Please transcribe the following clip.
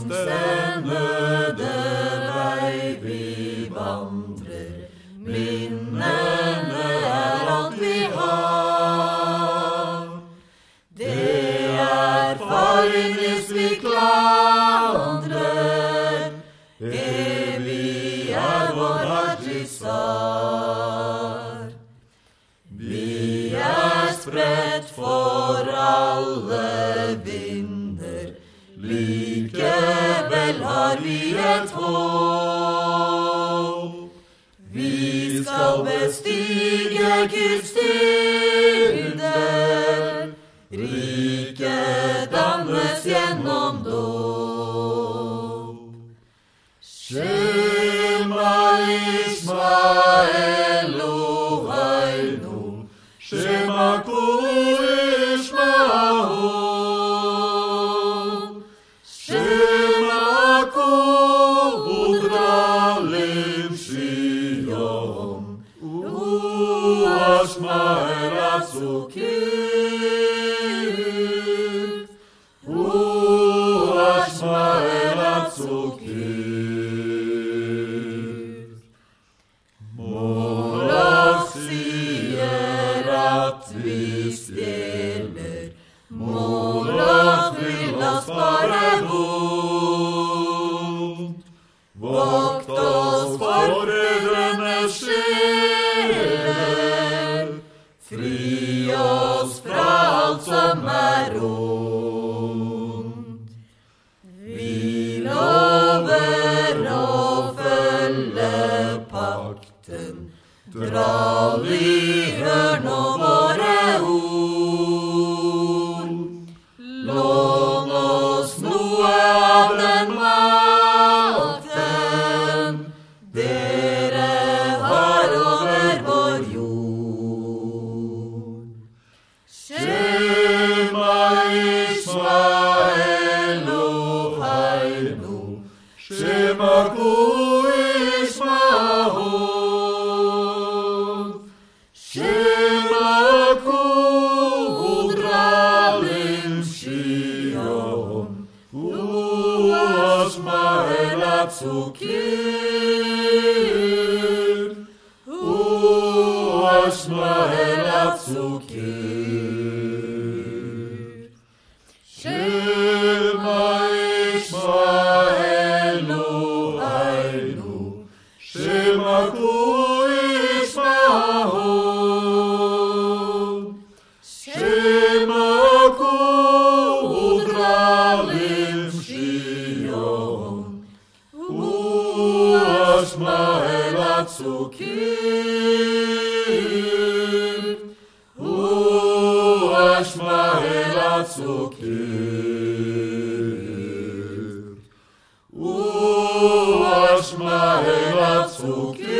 den øde vei vi vandrer, minnene alt vi har. Det erfaring hvis vi klandrer, evig vår Herres svar. Vi spredt for alle vinder, likevel har vi et håp. Vi skal bestige Guds dybder, riket dannes gjennom dåp. Shema Yisrael Eloheinu, Shema Yishmael, Shema Udralim Shion, Uashma Elatzukir, Uashma Elatzukir. Moloch sier at vi stjeler, Moloch vil oss bare vondt. Vokt oss for fedrenes sjeler, fri oss fra alt som ondt. Vi lover å følge pakten, dra lyhør nå våre ord. Lån oss noe av den makten dere har over vår jord. Shema Yisrael Eloheinu, Shema Yishmael, Shema Udralim Shion, Uashma Elatzukir, Uashma Elatzukir. Shema Yisrael Eloheinu, Shema Yishmael, Shema Udralim Shion, Uashma Elatzukir, Uashma Elatzukir, Uashma Elatzukir.